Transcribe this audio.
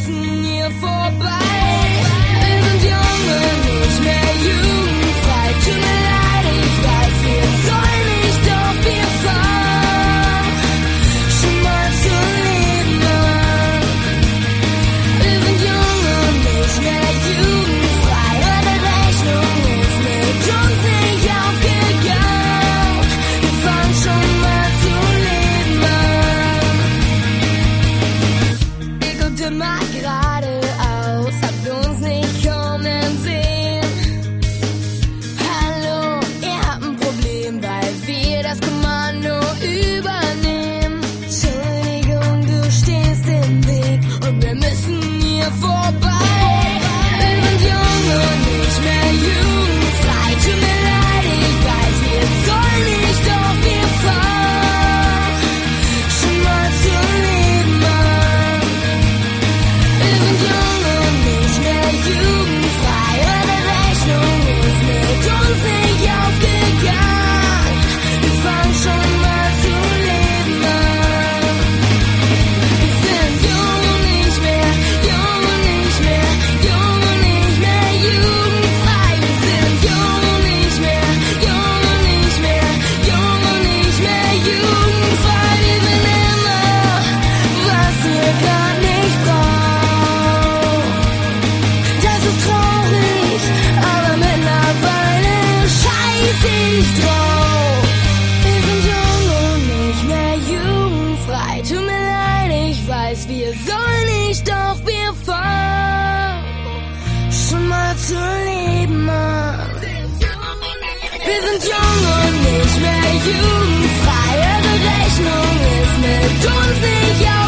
müssen hier vorbei. Wir sind jung und nicht mehr jugendfrei. Tut mir leid, ich weiß, wir sollen nicht, doch wir fahren schon mal zur Leben an. Wir sind jung und nicht mehr jugendfrei. Eure Rechnung ist mit uns nicht aufgegangen. Wir fangen schon mal zu leben an. Ihr guckt immer geradeaus, habt uns nicht kommen sehen. Hallo, ihr habt ein Problem, weil wir das Kommando übernehmen. Entschuldigung, du stehst im Weg und wir müssen hier vorbei. Wir sind jung und nicht mehr jugendfrei. Tut mir leid, ich weiß, wir sollen nicht, doch wir fahren schon mal zur Leben an. Wir sind jung und nicht mehr jugendfrei. Eure Rechnung ist mit uns nicht aufgegangen. Wir fangen schon mal zu leben an. Wir sind jung und nicht mehr, jung und nicht mehr, jung und nicht mehr jugendfrei. Wir sind jung und nicht mehr, jung und nicht mehr, jung und nicht mehr jugendfrei. Wir sind immer, was ihr grad nicht braucht. Das ist traurig, aber mittlerweile scheiß ich drauf. Wir sind jung und nicht mehr jugendfrei. Tut mir leid, ich weiß, wir sollen nicht, doch wir fahren schon mal zu leben an. Wir sind jung und nicht mehr jugendfrei. Eure Rechnung ist mit uns nicht